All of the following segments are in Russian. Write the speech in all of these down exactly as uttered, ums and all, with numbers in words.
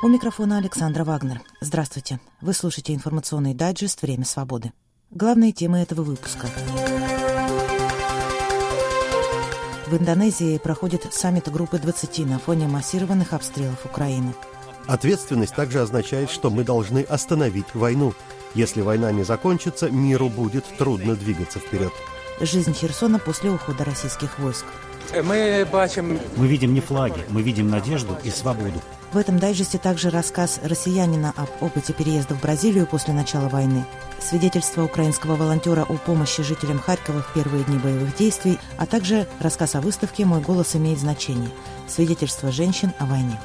У микрофона Александра Вагнер. Здравствуйте. Вы слушаете информационный дайджест «Время свободы». Главные темы этого выпуска. В Индонезии проходит саммит группы двадцати на фоне массированных обстрелов Украины. Ответственность также означает, что мы должны остановить войну. Если война не закончится, миру будет трудно двигаться вперед. Жизнь Херсона после ухода российских войск. Мы видим не флаги, мы видим надежду и свободу. В этом дайджесте также рассказ россиянина об опыте переезда в Бразилию после начала войны, свидетельство украинского волонтера о помощи жителям Харькова в первые дни боевых действий, а также рассказ о выставке «Мой голос имеет значение», свидетельство женщин о войне.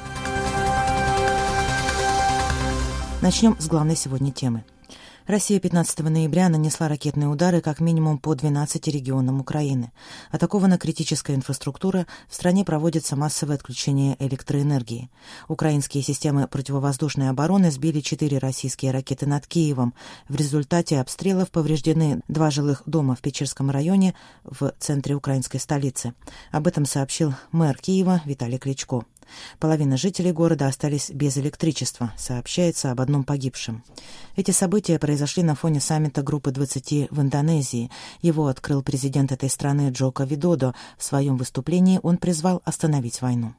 Начнем с главной сегодня темы. Россия пятнадцатого ноября нанесла ракетные удары как минимум по двенадцати регионам Украины. Атакована критическая инфраструктура, в стране проводится массовое отключение электроэнергии. Украинские системы противовоздушной обороны сбили четыре российские ракеты над Киевом. В результате обстрелов повреждены два жилых дома в Печерском районе в центре украинской столицы. Об этом сообщил мэр Киева Виталий Кличко. Половина жителей города остались без электричества, сообщается об одном погибшем. Эти события произошли на фоне саммита группы двадцати в Индонезии. Его открыл президент этой страны Джоко Видодо. В своем выступлении он призвал остановить войну.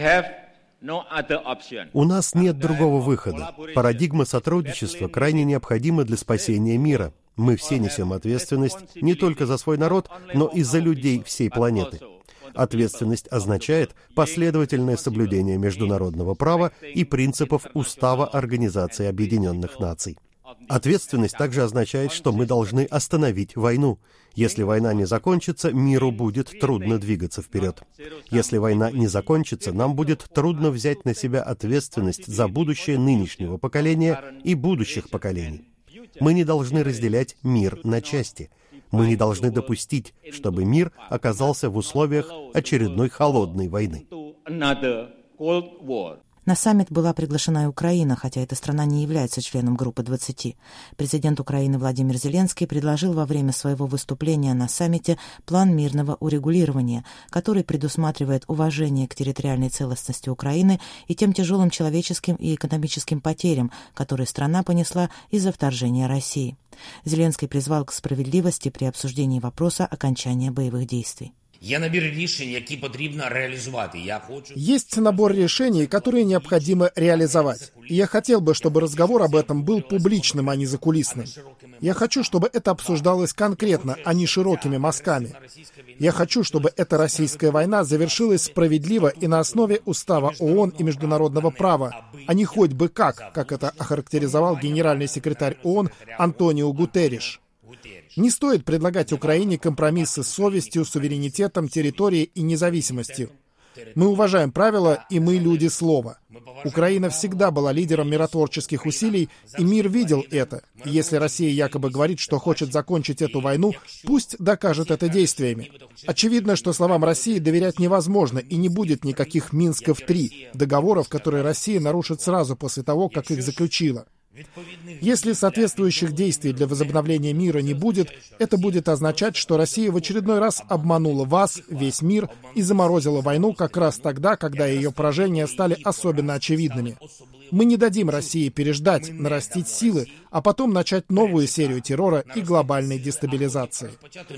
У нас нет другого выхода. Парадигма сотрудничества крайне необходима для спасения мира. Мы все несем ответственность не только за свой народ, но и за людей всей планеты. Ответственность означает последовательное соблюдение международного права и принципов Устава Организации Объединенных Наций. Ответственность также означает, что мы должны остановить войну. Если война не закончится, миру будет трудно двигаться вперед. Если война не закончится, нам будет трудно взять на себя ответственность за будущее нынешнего поколения и будущих поколений. Мы не должны разделять мир на части. Мы не должны допустить, чтобы мир оказался в условиях очередной холодной войны. На саммит была приглашена и Украина, хотя эта страна не является членом группы двадцати. Президент Украины Владимир Зеленский предложил во время своего выступления на саммите план мирного урегулирования, который предусматривает уважение к территориальной целостности Украины и тем тяжелым человеческим и экономическим потерям, которые страна понесла из-за вторжения России. Зеленский призвал к справедливости при обсуждении вопроса окончания боевых действий. Есть набор решений, которые необходимо реализовать. И я хотел бы, чтобы разговор об этом был публичным, а не закулисным. Я хочу, чтобы это обсуждалось конкретно, а не широкими мазками. Я хочу, чтобы эта российская война завершилась справедливо и на основе Устава ООН и международного права, а не хоть бы как, как это охарактеризовал генеральный секретарь ООН Антонио Гутерриш. Не стоит предлагать Украине компромиссы с совестью, суверенитетом, территорией и независимостью. Мы уважаем правила, и мы люди слова. Украина всегда была лидером миротворческих усилий, и мир видел это. И если Россия якобы говорит, что хочет закончить эту войну, пусть докажет это действиями. Очевидно, что словам России доверять невозможно, и не будет никаких Минсков-три, договоров, которые Россия нарушит сразу после того, как их заключила. Если соответствующих действий для возобновления мира не будет, это будет означать, что Россия в очередной раз обманула вас, весь мир, и заморозила войну как раз тогда, когда ее поражения стали особенно очевидными. Мы не дадим России переждать, нарастить силы, а потом начать новую серию террора и глобальной дестабилизации.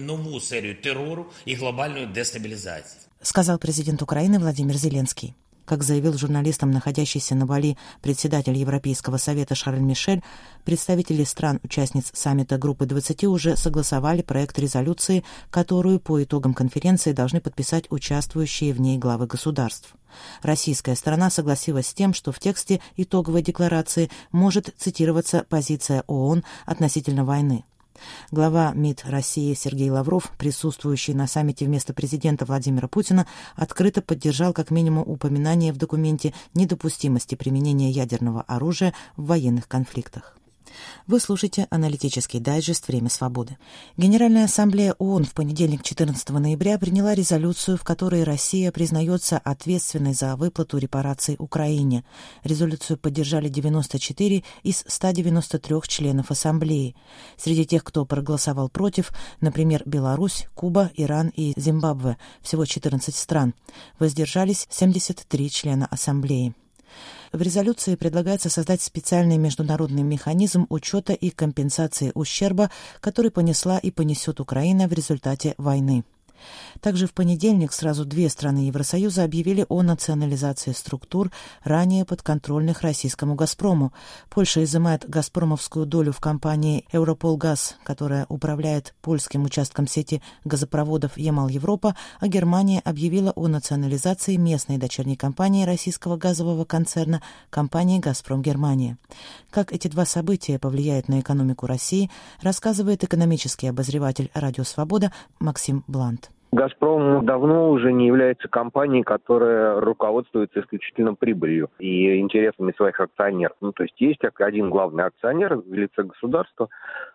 Сказал президент Украины Владимир Зеленский. Как заявил журналистам находящийся на Бали председатель Европейского совета Шарль Мишель, представители стран-участниц саммита группы двадцати уже согласовали проект резолюции, которую по итогам конференции должны подписать участвующие в ней главы государств. Российская сторона согласилась с тем, что в тексте итоговой декларации может цитироваться позиция ООН относительно войны. Глава МИД России Сергей Лавров, присутствующий на саммите вместо президента Владимира Путина, открыто поддержал как минимум упоминание в документе недопустимости применения ядерного оружия в военных конфликтах. Вы слушаете аналитический дайджест «Время свободы». Генеральная ассамблея ООН в понедельник, четырнадцатого ноября, приняла резолюцию, в которой Россия признается ответственной за выплату репараций Украине. Резолюцию поддержали девяносто четыре из ста девяноста трёх членов ассамблеи. Среди тех, кто проголосовал против, например, Беларусь, Куба, Иран и Зимбабве, всего четырнадцать стран. Воздержались семьдесят три члена ассамблеи. В резолюции предлагается создать специальный международный механизм учета и компенсации ущерба, который понесла и понесет Украина в результате войны. Также в понедельник сразу две страны Евросоюза объявили о национализации структур, ранее подконтрольных российскому «Газпрому». Польша изымает газпромовскую долю в компании «Европолгаз», которая управляет польским участком сети газопроводов «Ямал-Европа», а Германия объявила о национализации местной дочерней компании российского газового концерна компании «Газпром Германия». Как эти два события повлияют на экономику России, рассказывает экономический обозреватель «Радио Свобода» Максим Блант. «Газпром» давно уже не является компанией, которая руководствуется исключительно прибылью и интересами своих акционеров. Ну, то есть есть один главный акционер в лице государства,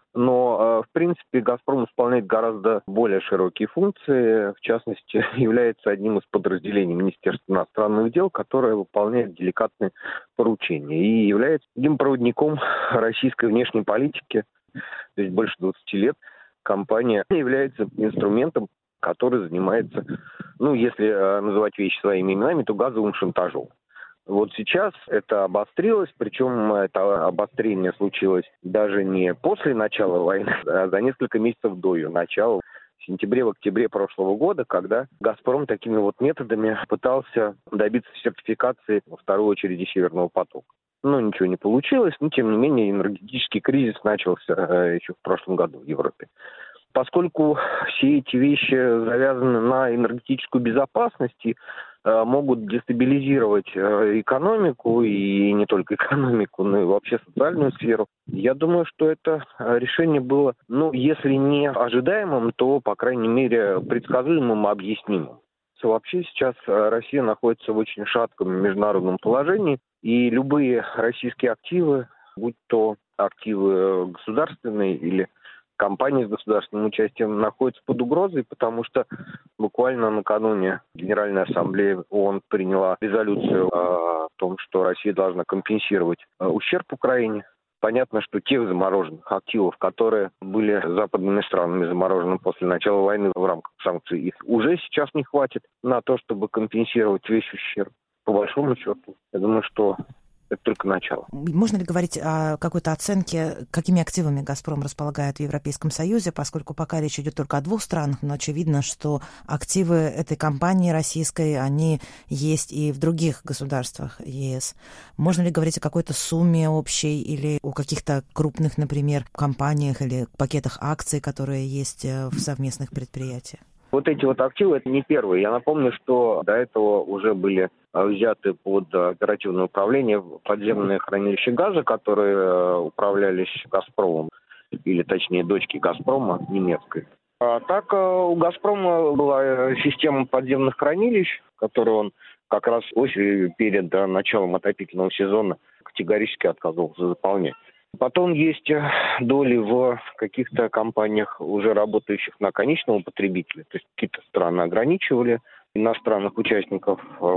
но, в принципе, «Газпром» исполняет гораздо более широкие функции. В частности, является одним из подразделений Министерства иностранных дел, которое выполняет деликатные поручения и является одним проводником российской внешней политики. То есть больше двадцати лет компания является инструментом, который занимается, ну, если э, называть вещи своими именами, то газовым шантажом. Вот сейчас это обострилось, причем это обострение случилось даже не после начала войны, а за несколько месяцев до ее начала, в сентябре, в октябре прошлого года, когда «Газпром» такими вот методами пытался добиться сертификации, во второй очереди, «Северного потока». Ну, ничего не получилось, но, тем не менее, энергетический кризис начался э, еще в прошлом году в Европе. Поскольку все эти вещи завязаны на энергетическую безопасность и э, могут дестабилизировать э, экономику, и не только экономику, но и вообще социальную сферу, я думаю, что это решение было, ну, если не ожидаемым, то, по крайней мере, предсказуемым и объяснимым. Вообще сейчас Россия находится в очень шатком международном положении, и любые российские активы, будь то активы государственные или компании с государственным участием, находятся под угрозой, потому что буквально накануне Генеральная ассамблея ООН приняла резолюцию о том, что Россия должна компенсировать ущерб Украине. Понятно, что тех замороженных активов, которые были западными странами заморожены после начала войны в рамках санкций, их уже сейчас не хватит на то, чтобы компенсировать весь ущерб. По большому счету, я думаю, что это только начало. Можно ли говорить о какой-то оценке, какими активами «Газпром» располагает в Европейском Союзе, поскольку пока речь идет только о двух странах, но очевидно, что активы этой компании российской, они есть и в других государствах ЕС. Можно ли говорить о какой-то сумме общей или о каких-то крупных, например, компаниях или пакетах акций, которые есть в совместных предприятиях? Вот эти вот активы, это не первые. Я напомню, что до этого уже были взяты под оперативное управление подземные хранилища газа, которые управлялись «Газпромом», или точнее дочки «Газпрома» немецкой. А так у «Газпрома» была система подземных хранилищ, которую он как раз осенью перед началом отопительного сезона категорически отказывался заполнять. Потом есть доли в каких-то компаниях, уже работающих на конечного потребителя. То есть какие-то страны ограничивали иностранных участников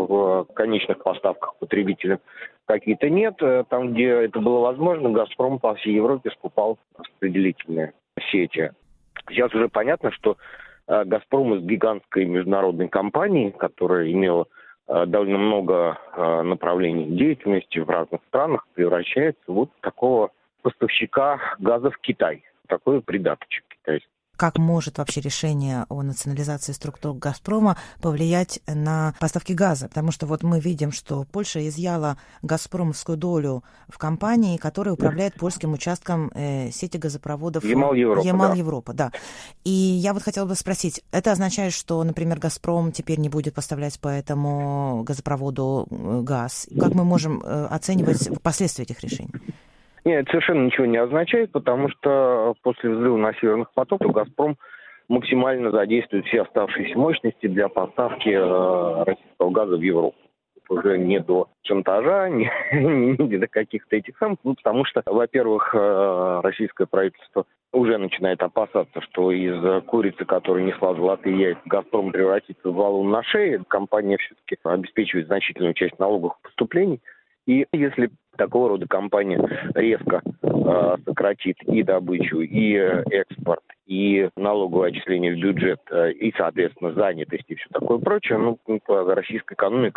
в конечных поставках потребителям, какие-то нет. Там, где это было возможно, «Газпром» по всей Европе скупал распределительные сети. Сейчас уже понятно, что «Газпром» из гигантской международной компании, которая имела довольно много направлений деятельности в разных странах, превращается в вот такого поставщика газа в Китай. Такой придаточек китайский. Как может вообще решение о национализации структур «Газпрома» повлиять на поставки газа? Потому что вот мы видим, что Польша изъяла газпромовскую долю в компании, которая управляет польским участком э, сети газопроводов Ямал-Европа. Ямал-Европа, да. да. И я вот хотела бы спросить, это означает, что, например, «Газпром» теперь не будет поставлять по этому газопроводу газ? Как мы можем э, оценивать последствия этих решений? Нет, это совершенно ничего не означает, потому что после взрыва на «Северных потоках» «Газпром» максимально задействует все оставшиеся мощности для поставки э, российского газа в Европу. Уже не до шантажа, не, не до каких-то этих самых, ну, потому что, во-первых, э, российское правительство уже начинает опасаться, что из курицы, которая несла золотые яйца, «Газпром» превратится в валун на шее. Компания все-таки обеспечивает значительную часть налоговых поступлений. И если такого рода компания резко э, сократит и добычу, и э, экспорт, и налоговое отчисление в бюджет, э, и, соответственно, занятость и все такое прочее, ну, российская экономика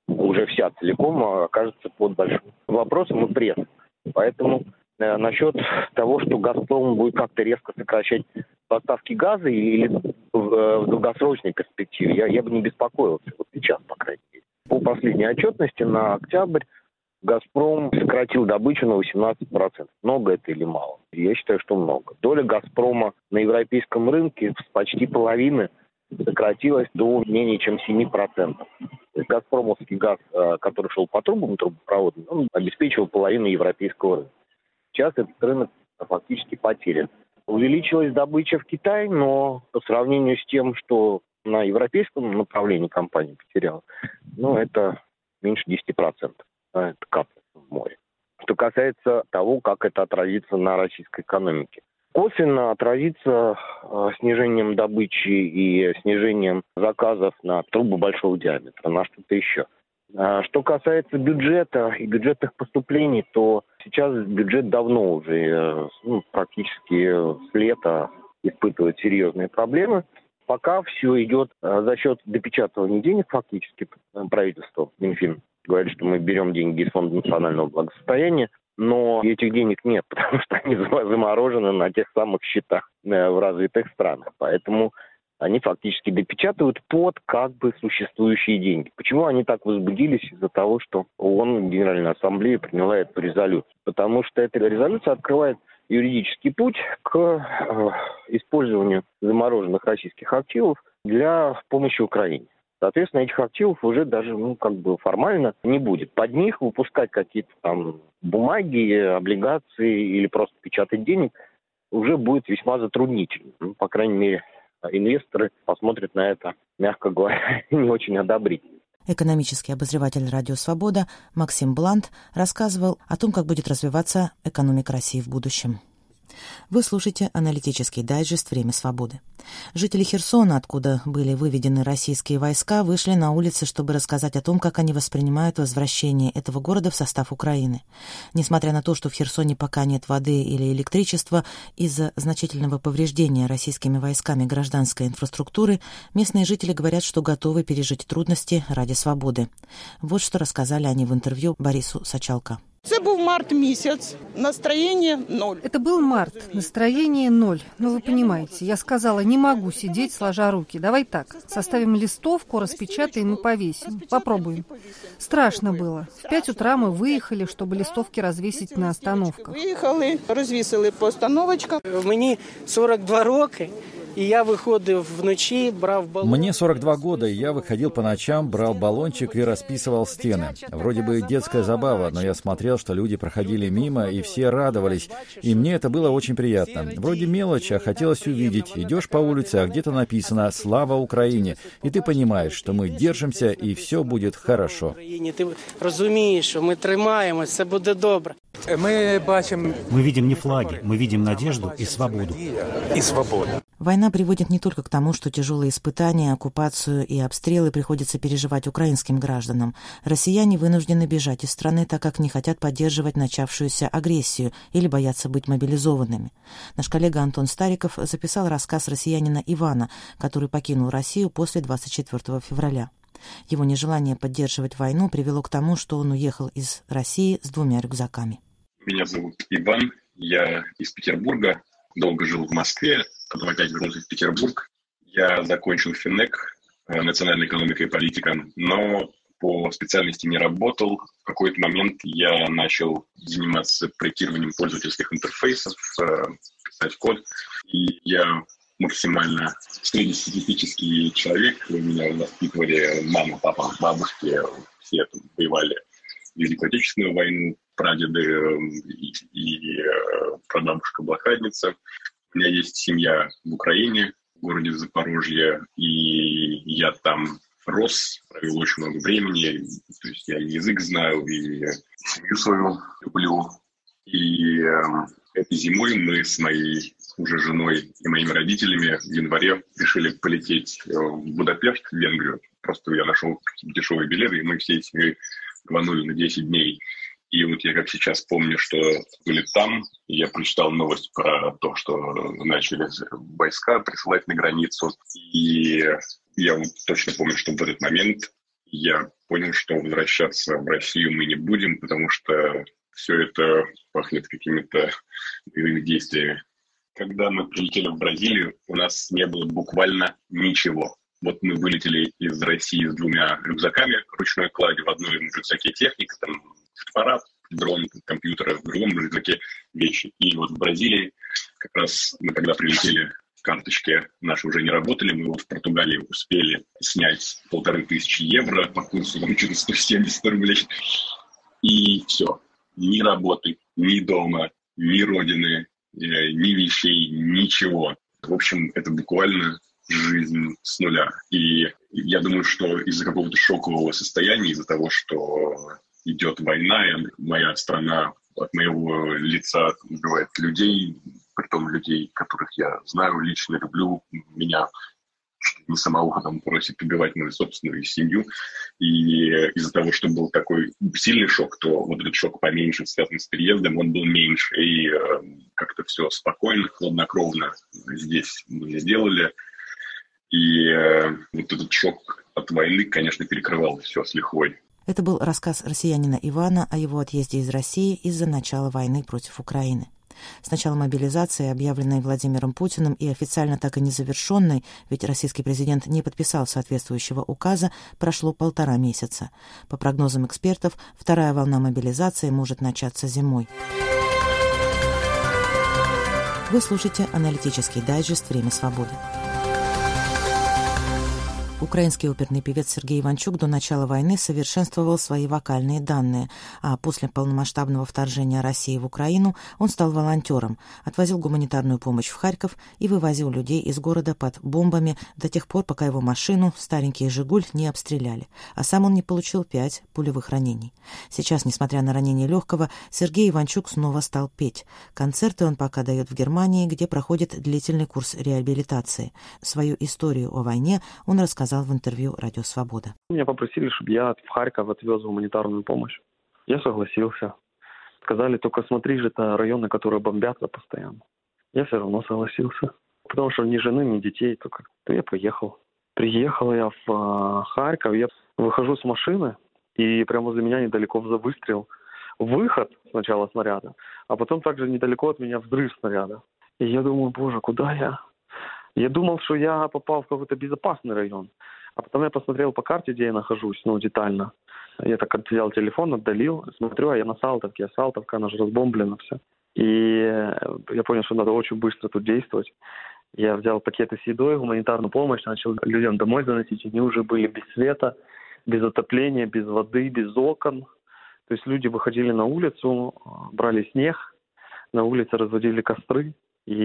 уже вся целиком окажется под большим вопросом и прессом. Поэтому э, насчет того, что «Газпром» будет как-то резко сокращать поставки газа или в, в долгосрочной перспективе, я, я бы не беспокоился, вот сейчас, по крайней мере. По последней отчетности на октябрь «Газпром» сократил добычу на восемнадцать процентов. Много это или мало? Я считаю, что много. Доля «Газпрома» на европейском рынке с почти половины сократилась до менее чем семь процентов. То есть «Газпромовский» газ, который шел по трубам трубопроводным, он обеспечивал половину европейского рынка. Сейчас этот рынок фактически потерян. Увеличилась добыча в Китае, но по сравнению с тем, что на европейском направлении компания потеряла, ну, это меньше десять процентов. Это капля в море. Что касается того, как это отразится на российской экономике. Косвенно отразится э, снижением добычи и снижением заказов на трубы большого диаметра, на что-то еще. А что касается бюджета и бюджетных поступлений, то сейчас бюджет давно уже, э, ну, практически с лета испытывает серьезные проблемы. Пока все идет э, за счет допечатывания денег фактически правительства, Минфин говорит, что мы берем деньги из Фонда национального благосостояния, но этих денег нет, потому что они заморожены на тех самых счетах в развитых странах. Поэтому они фактически допечатывают под как бы существующие деньги. Почему они так возбудились? Из-за того, что ООН, Генеральная Ассамблея, приняла эту резолюцию. Потому что эта резолюция открывает юридический путь к э, использованию замороженных российских активов для помощи Украине. Соответственно, этих активов уже даже, ну, как бы формально не будет. Под них выпускать какие-то там бумаги, облигации или просто печатать денег уже будет весьма затруднительно. Ну, по крайней мере, инвесторы посмотрят на это, мягко говоря, не очень одобрительно. Экономический обозреватель «Радио Свобода» Максим Блант рассказывал о том, как будет развиваться экономика России в будущем. Вы слушаете аналитический дайджест «Время свободы». Жители Херсона, откуда были выведены российские войска, вышли на улицы, чтобы рассказать о том, как они воспринимают возвращение этого города в состав Украины. Несмотря на то, что в Херсоне пока нет воды или электричества, из-за значительного повреждения российскими войсками гражданской инфраструктуры, местные жители говорят, что готовы пережить трудности ради свободы. Вот что рассказали они в интервью Борису Сачалко. Это был март месяц, настроение ноль. Это был март, настроение ноль. Но вы понимаете, я сказала, не могу сидеть сложа руки. Давай так, составим листовку, распечатаем и повесим. Попробуем. Страшно было. В пять утра мы выехали, чтобы листовки развесить на остановках. Выехали, развесили по остановочкам. Мені сорок два роки. И я выходил вночи, брал баллон. Мне сорок два года, и я выходил по ночам, брал баллончик и расписывал стены. Вроде бы детская забава, но я смотрел, что люди проходили мимо, и все радовались. И мне это было очень приятно. Вроде мелочь, а хотелось увидеть. Идешь по улице, а где-то написано «Слава Украине!» И ты понимаешь, что мы держимся, и все будет хорошо. Ты разумеешь, что мы тримаемся, все будет добро. Мы видим не флаги, мы видим надежду и свободу. И свободу. Война приводит не только к тому, что тяжелые испытания, оккупацию и обстрелы приходится переживать украинским гражданам. Россияне вынуждены бежать из страны, так как не хотят поддерживать начавшуюся агрессию или боятся быть мобилизованными. Наш коллега Антон Стариков записал рассказ россиянина Ивана, который покинул Россию после двадцать четвёртого февраля. Его нежелание поддерживать войну привело к тому, что он уехал из России с двумя рюкзаками. Меня зовут Иван, я из Петербурга, долго жил в Москве, потом опять вернулся в Петербург. Я закончил ФИНЭК, национальная экономика и политика, но по специальности не работал. В какой-то момент я начал заниматься проектированием пользовательских интерфейсов, писать код, и я максимально среднестатистический человек. Меня воспитывали мама, папа, бабушки, все там воевали в Великую Отечественную войну, прадеды и, и прабабушка блокадница. У меня есть семья в Украине, в городе Запорожье, и я там рос, провел очень много времени. То есть я язык знаю, и семью свою люблю. И э, этой зимой мы с моей уже женой и моими родителями в январе решили полететь в Будапешт, в Венгрию. Просто я нашел дешевые билеты, и мы всей семьей рванули на десять дней. И вот я как сейчас помню, что были там, и я прочитал новость про то, что начали войска присылать на границу. И я вот точно помню, что в этот момент я понял, что возвращаться в Россию мы не будем, потому что все это пахнет какими-то боевыми действиями. Когда мы прилетели в Бразилию, у нас не было буквально ничего. Вот мы вылетели из России с двумя рюкзаками ручной клади. В одном рюкзаке техника, там фотоаппарат, дрон, компьютер, в другом рюкзаке вещи. И вот в Бразилии как раз мы когда прилетели, карточки наши уже не работали. Мы вот в Португалии успели снять полторы тысячи евро по курсу что-то сто семьдесят рублей. И все. Ни работы, ни дома, ни родины, ни вещей, ничего. В общем, это буквально жизнь с нуля. И я думаю, что из-за какого-то шокового состояния, из-за того, что идет война, и моя страна от моего лица убивает людей, притом людей, которых я знаю лично, люблю, меня не самого там просит убивать мою собственную семью. И из-за того, что был такой сильный шок, то вот этот шок поменьше, связанный с переездом, он был меньше. И э, как-то все спокойно, хладнокровно здесь мы сделали. И э, вот этот шок от войны, конечно, перекрывал все с лихвой. Это был рассказ россиянина Ивана о его отъезде из России из-за начала войны против Украины. С начала мобилизации, объявленной Владимиром Путиным и официально так и не завершенной, ведь российский президент не подписал соответствующего указа, прошло полтора месяца. По прогнозам экспертов, вторая волна мобилизации может начаться зимой. Вы слушаете аналитический дайджест «Время свободы». Украинский оперный певец Сергей Иванчук до начала войны совершенствовал свои вокальные данные, а после полномасштабного вторжения России в Украину он стал волонтером, отвозил гуманитарную помощь в Харьков и вывозил людей из города под бомбами до тех пор, пока его машину, старенький «Жигуль», не обстреляли, а сам он не получил пять пулевых ранений. Сейчас, несмотря на ранение легкого, Сергей Иванчук снова стал петь. Концерты он пока дает в Германии, где проходит длительный курс реабилитации. Свою историю о войне он рассказал в интервью «Радио Свобода». Меня попросили, чтобы я в Харьков отвез гуманитарную помощь. Я согласился. Сказали, только смотри же, это районы, которые бомбятся постоянно. Я все равно согласился. Потому что ни жены, ни детей, только то я поехал. Приехал я в э, Харьков, я выхожу с машины, и прямо возле меня недалеко выстрел. Выход сначала снаряда, а потом также недалеко от меня взрыв снаряда. И я думаю, боже, куда я? Я думал, что я попал в какой-то безопасный район. А потом я посмотрел по карте, где я нахожусь, ну, детально. Я так взял телефон, отдалил, смотрю, а я на Салтовке. А Салтовка, она же разбомблена все. И я понял, что надо очень быстро тут действовать. Я взял пакеты с едой, гуманитарную помощь, начал людям домой заносить. Они уже были без света, без отопления, без воды, без окон. То есть люди выходили на улицу, брали снег, на улице разводили костры.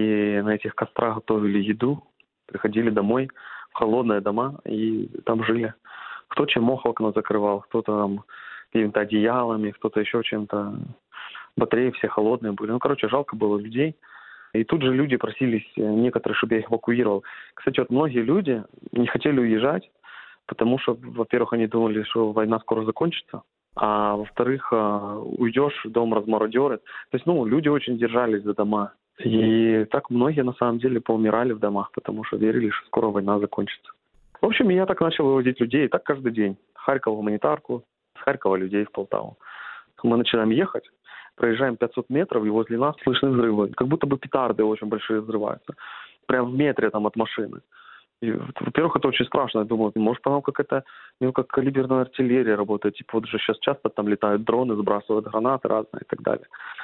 И на этих кострах готовили еду, приходили домой в холодные дома и там жили. Кто чем мог, окна закрывал, кто-то там какими-то одеялами, кто-то еще чем-то. Батареи все холодные были. Ну, короче, жалко было людей. И тут же люди просились, некоторые, чтобы я их эвакуировал. Кстати, вот многие люди не хотели уезжать, потому что, во-первых, они думали, что война скоро закончится. А во-вторых, уйдешь, дом размародерит. То есть, ну, люди очень держались за дома. И так многие, на самом деле, поумирали в домах, потому что верили, что скоро война закончится. В общем, я так начал вывозить людей, и так каждый день. Харьков гуманитарку, с Харькова людей в Полтаву. Мы начинаем ехать, проезжаем пятьсот метров, и возле нас слышны взрывы. Как будто бы петарды очень большие взрываются. Прям в метре там от машины. И, во-первых, это очень страшно. Я думаю, может, там какая-то мелкокалиберная артиллерия работает. Типа вот же сейчас часто там летают дроны, сбрасывают гранаты разные и так далее.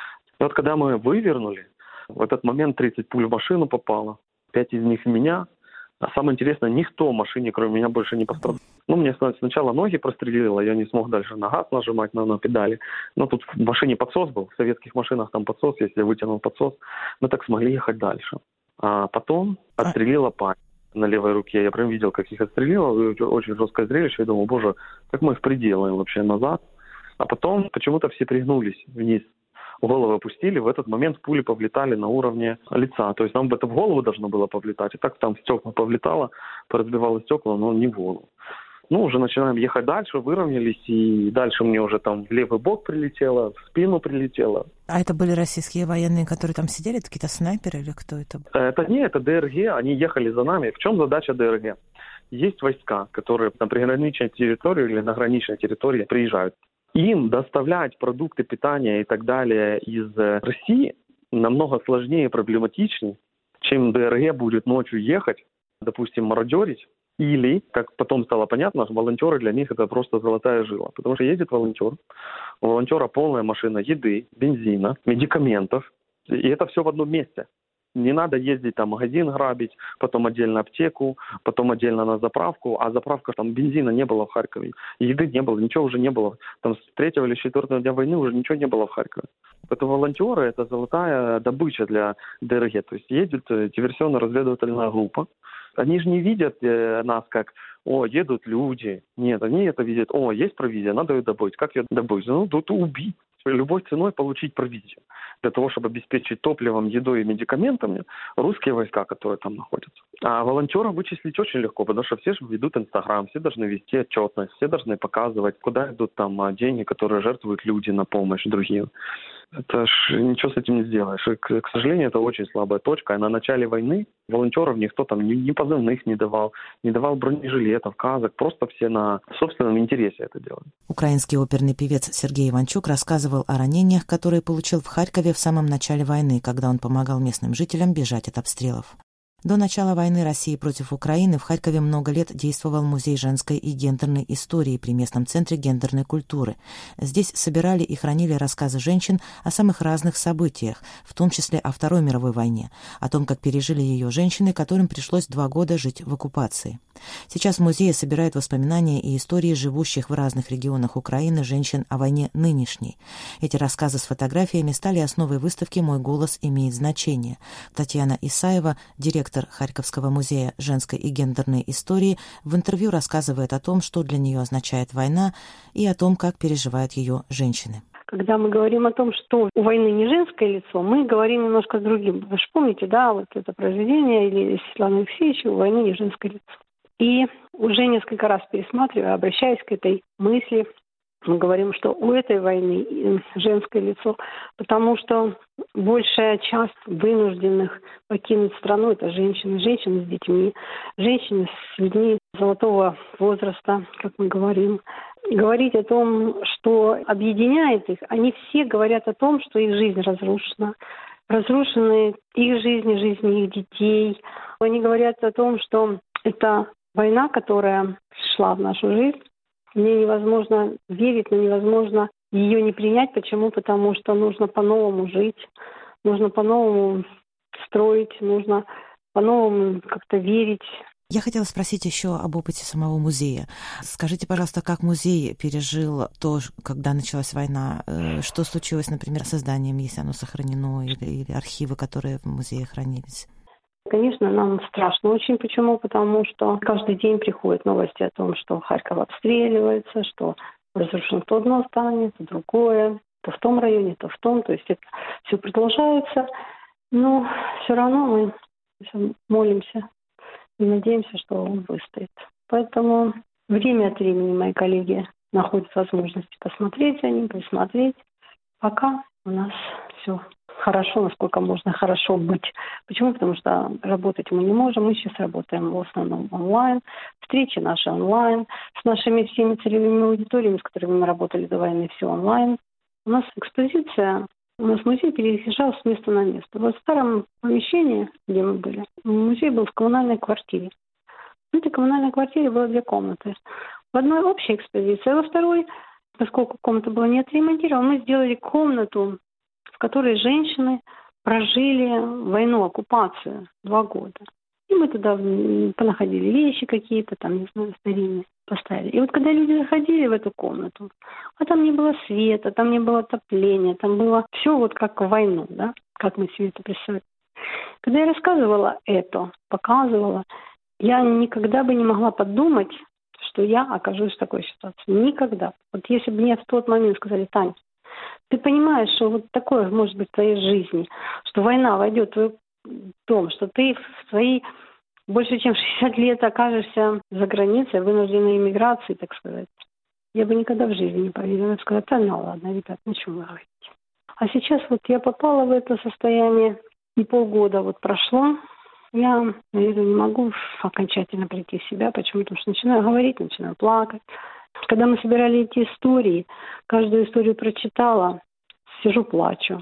И вот когда мы вывернули, в этот момент тридцать пуль в машину попало, пять из них в меня. А самое интересное, никто в машине, кроме меня, больше не пострадал. Ну, мне сначала ноги прострелило, я не смог дальше на газ нажимать, на, на педали. Но тут в машине подсос был, в советских машинах там подсос, если я вытянул подсос, мы так смогли ехать дальше. А потом отстрелила память на левой руке. Я прям видел, как их отстрелило, очень жесткое зрелище. Я думал, боже, как мы их приделаем вообще назад. А потом почему-то все пригнулись вниз. Головы опустили, в этот момент пули повлетали на уровне лица. То есть нам бы это в голову должно было повлетать. И так там в стекла повлетало, поразбивало стекла, но не в голову. Ну, уже начинаем ехать дальше, выровнялись, и дальше мне уже там в левый бок прилетело, в спину прилетело. А это были российские военные, которые там сидели? Какие-то снайперы или кто это был? Это не, это ДРГ, они ехали за нами. В чем задача ДРГ? есть войска, которые на приграничной территории или на граничной территории приезжают. Им доставлять продукты питания и так далее из России намного сложнее и проблематичнее, чем ДРГ будет ночью ехать, допустим, мародерить. Или, как потом стало понятно, волонтеры для них это просто золотая жила. Потому что едет волонтер, у волонтера полная машина еды, бензина, медикаментов. И это все в одном месте. Не надо ездить там магазин грабить, потом отдельно аптеку, потом отдельно на заправку. А заправка, там бензина не было в Харькове, еды не было, ничего уже не было. Там с третьего или четвертого дня войны уже ничего не было в Харькове. Это волонтеры, это золотая добыча для ДРГ. То есть едет диверсионно-разведывательная группа. Они же не видят э, нас как, о, едут люди. Нет, они это видят, о, есть провизия, надо ее добыть. Как ее добыть? Ну, тут убить. Любой ценой получить провизию. Для того, чтобы обеспечить топливом, едой и медикаментами русские войска, которые там находятся. А волонтера вычислить очень легко, потому что все же ведут Инстаграм, все должны вести отчетность, все должны показывать, куда идут там деньги, которые жертвуют люди на помощь другим. Это ж ничего с этим не сделаешь. И, к, к сожалению, это очень слабая точка. И на начале войны волонтеров никто там ни, ни позывных не давал, не давал бронежилетов, касок. Просто все на собственном интересе это делали. Украинский оперный певец Сергей Иванчук рассказывал о ранениях, которые получил в Харькове в самом начале войны, когда он помогал местным жителям бежать от обстрелов. До начала войны России против Украины в Харькове много лет действовал Музей женской и гендерной истории при местном центре гендерной культуры. Здесь собирали и хранили рассказы женщин о самых разных событиях, в том числе о Второй мировой войне, о том, как пережили ее женщины, которым пришлось два года жить в оккупации. Сейчас в музее собирают воспоминания и истории живущих в разных регионах Украины женщин о войне нынешней. Эти рассказы с фотографиями стали основой выставки «Мой голос имеет значение». Татьяна Исаева, директор Харьковского музея женской и гендерной истории, в интервью рассказывает о том, что для нее означает война, и о том, как переживают ее женщины. Когда мы говорим о том, что у войны не женское лицо, мы говорим немножко с другим. Вы же помните, да, вот это произведение или Светланы Алексеевича «У войны не женское лицо». И уже несколько раз пересматривая, обращаясь к этой мысли, мы говорим, что у этой войны женское лицо, потому что большая часть вынужденных покинуть страну – это женщины, женщины с детьми, женщины с людьми золотого возраста, как мы говорим. Говорить о том, что объединяет их, они все говорят о том, что их жизнь разрушена. Разрушены их жизни, жизни их детей. Они говорят о том, что это война, которая шла в нашу жизнь. Мне невозможно верить, но невозможно ее не принять. Почему? Потому что нужно по-новому жить, нужно по-новому строить, нужно по-новому как-то верить. Я хотела спросить еще об опыте самого музея. Скажите, пожалуйста, как музей пережил то, когда началась война? Что случилось, например, с созданием, если оно сохранено, или, или архивы, которые в музее хранились? Конечно, нам страшно очень. Почему? Потому что каждый день приходят новости о том, что Харьков обстреливается, что разрушено то одно здание, то другое, то в том районе, то в том. То есть это все продолжается. Но все равно мы молимся и надеемся, что он выстоит. Поэтому время от времени мои коллеги находят возможность посмотреть за ним, присмотреть. Пока у нас все хорошо, насколько можно хорошо быть. Почему? Потому что работать мы не можем. Мы сейчас работаем в основном онлайн. Встречи наши онлайн. С нашими всеми целевыми аудиториями, с которыми мы работали до войны, все онлайн. У нас экспозиция, у нас музей переезжал с места на место. Вот в старом помещении, где мы были, музей был в коммунальной квартире. В этой коммунальной квартире было две комнаты. В одной общая экспозиция, а во второй, поскольку комната была не отремонтирована, мы сделали комнату, в которой женщины прожили войну, оккупацию два года. И мы туда понаходили вещи какие-то, там, не знаю, старинные, поставили. И вот когда люди заходили в эту комнату, а там не было света, там не было отопления, там было все вот как в войну, да, как мы себе это представляем. Когда я рассказывала это, показывала, я никогда бы не могла подумать, что я окажусь в такой ситуации. Никогда. Вот если бы мне в тот момент сказали: Тань, ты понимаешь, что вот такое может быть в твоей жизни, что война войдет в твой дом, что ты в свои больше чем шестьдесят лет окажешься за границей, вынужденной эмиграции, так сказать. Я бы никогда в жизни не поверила. Я бы сказала: да, ну ладно, ребят, ну что вы говорите. А сейчас вот я попала в это состояние, и полгода вот прошло, Я, наверное, не могу окончательно прийти в себя. Почему? Потому что начинаю говорить, начинаю плакать. Когда мы собирали эти истории, каждую историю прочитала, сижу, плачу.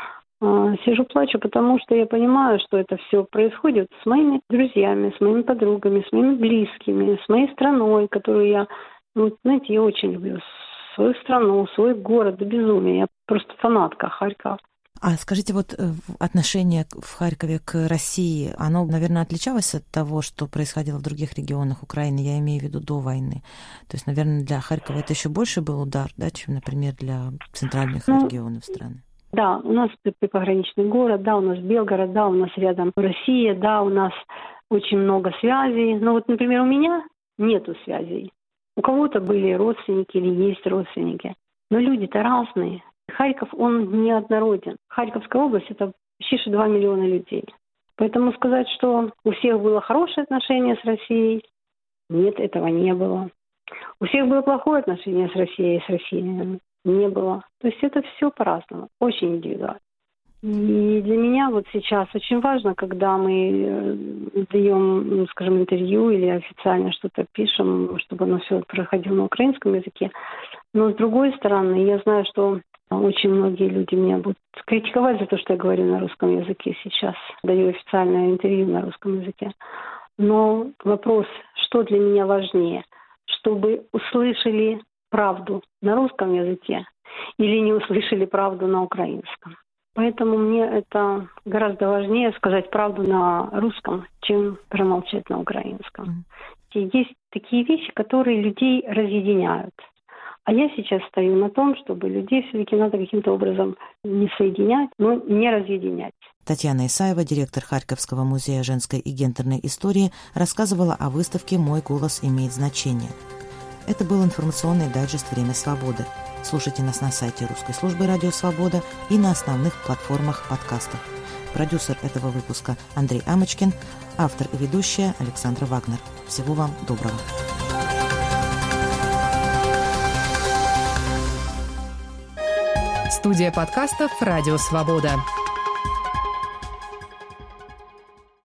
Сижу, плачу, потому что я понимаю, что это все происходит с моими друзьями, с моими подругами, с моими близкими, с моей страной, которую я, вот, знаете, я очень люблю свою страну, свой город до безумия. Я просто фанатка Харькова. А скажите, вот отношение в Харькове к России, оно, наверное, отличалось от того, что происходило в других регионах Украины, я имею в виду до войны? То есть, наверное, для Харькова это еще больше был удар, да, чем, например, для центральных ну, регионов страны? Да, у нас пограничный город, да, у нас Белгород, да, у нас рядом Россия, да, у нас очень много связей. Но вот, например, у меня нету связей. У кого-то были родственники или есть родственники. Но люди-то разные. Харьков, он неоднороден. Харьковская область – это почти два миллиона людей. Поэтому сказать, что у всех было хорошее отношение с Россией, нет, этого не было. У всех было плохое отношение с Россией и с россиянами. Не было. То есть это все по-разному, очень индивидуально. И для меня вот сейчас очень важно, когда мы даем, ну, скажем, интервью или официально что-то пишем, чтобы оно все проходило на украинском языке. Но с другой стороны, я знаю, что очень многие люди меня будут критиковать за то, что я говорю на русском языке сейчас. Даю официальное интервью на русском языке. Но вопрос, что для меня важнее, чтобы услышали правду на русском языке или не услышали правду на украинском. Поэтому мне это гораздо важнее сказать правду на русском, чем промолчать на украинском. Есть такие вещи, которые людей разъединяют. А я сейчас стою на том, чтобы людей все-таки надо каким-то образом не соединять, но не разъединять. Татьяна Исаева, директор Харьковского музея женской и гендерной истории, рассказывала о выставке «Мой голос имеет значение». Это был информационный дайджест «Время свободы». Слушайте нас на сайте Русской службы «Радио Свобода» и на основных платформах подкастов. Продюсер этого выпуска Андрей Амочкин, автор и ведущая Александра Вагнер. Всего вам доброго. Студия подкастов «Радио Свобода».